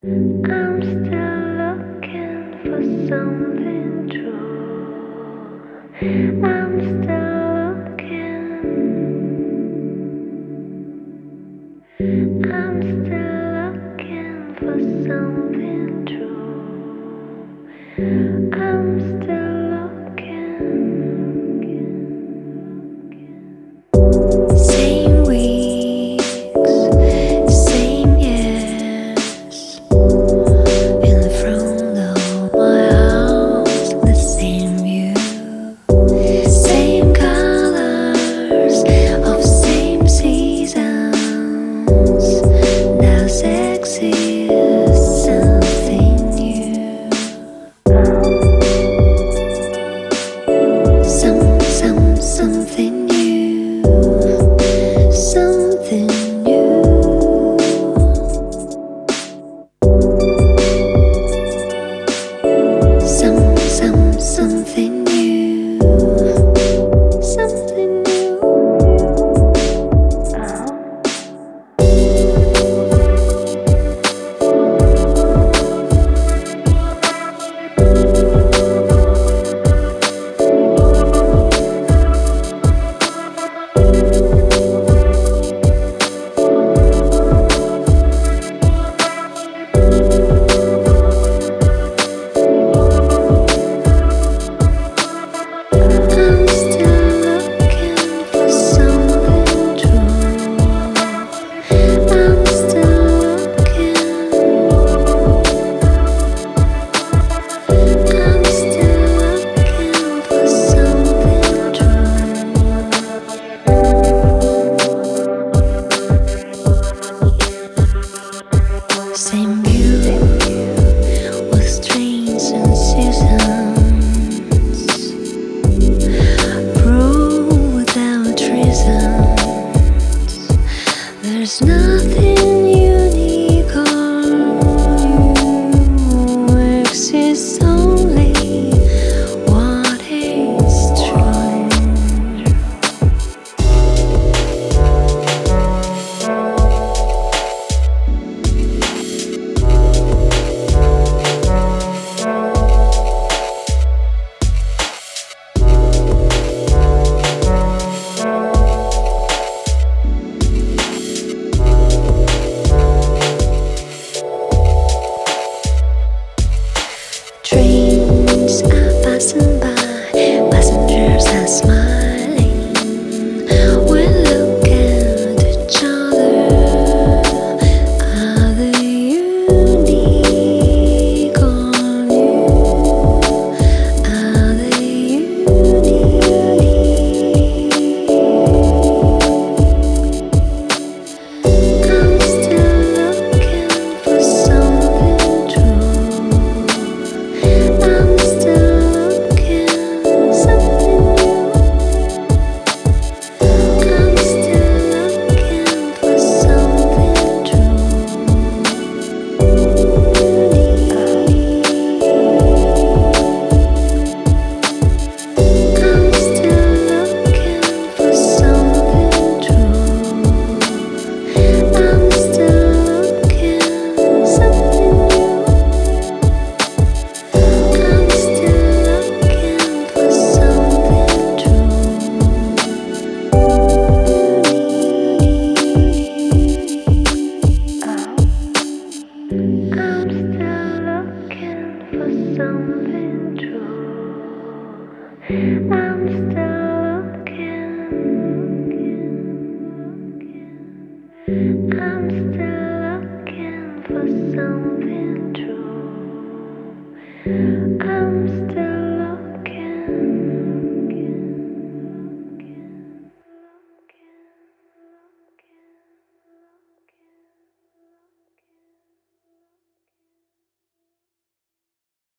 I'm still looking for something true. I'm still looking. I'm still looking for something true. I'm still looking. Same weeks, same years. In the front of my house, the same view, same colors of same seasons. Now sexy is something new. Something new, something new. Something new, something new. I'm still looking for something true. I'm still looking. I'm still looking for something true. Same view with strange and seasons. Prove without reasons. There's nothing unique or new. Exists only what is true. Trains are passing by, passengers are smiling. We look at each other. Are they unique or new? Are they unique? I'm still looking for something true. I'm still looking something new. I'm still looking for something true. I'm still looking for something true. I'm still looking something new. I'm still looking for something true. I'm still looking for something true. I'm still looking. I'm still looking for something true.